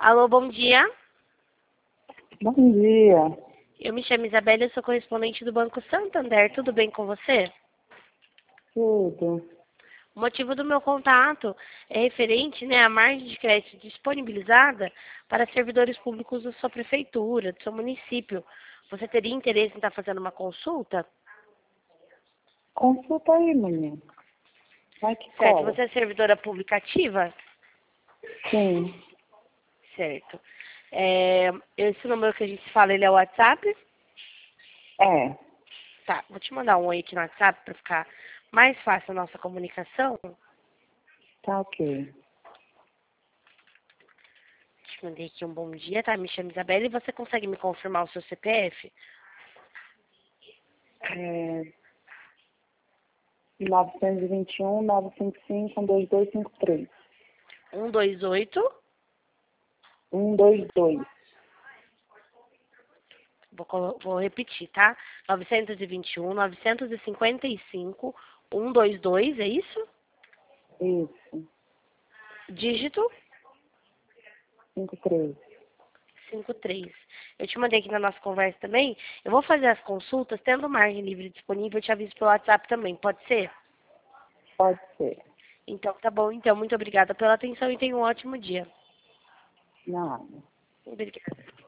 Alô, bom dia. Bom dia. Eu me chamo Isabela, eu sou correspondente do Banco Santander. Tudo bem com você? Tudo. O motivo do meu contato é referente, à margem de crédito disponibilizada para servidores públicos da sua prefeitura, do seu município. Você teria interesse em estar fazendo uma consulta? Consulta aí, menina. Vai que Certo. cola. Você é servidora pública ativa? Sim. Certo. Esse número que a gente fala, ele é o WhatsApp? É. Tá, vou te mandar um oi aqui no WhatsApp para ficar mais fácil a nossa comunicação. Tá ok. Te mandei aqui um bom dia, tá? Me chamo Isabela e você consegue me confirmar o seu CPF? É 921-955-1253. 128, 122. vou repetir, tá? 921, 955, 122, é isso? Isso. Dígito 53. 53. Eu te mandei aqui na nossa conversa também. Eu vou fazer as consultas, tendo margem livre disponível, eu te aviso pelo WhatsApp também, pode ser? Pode ser. Então, tá bom. Então, muito obrigada pela atenção e tenha um ótimo dia. Nada. Obrigada.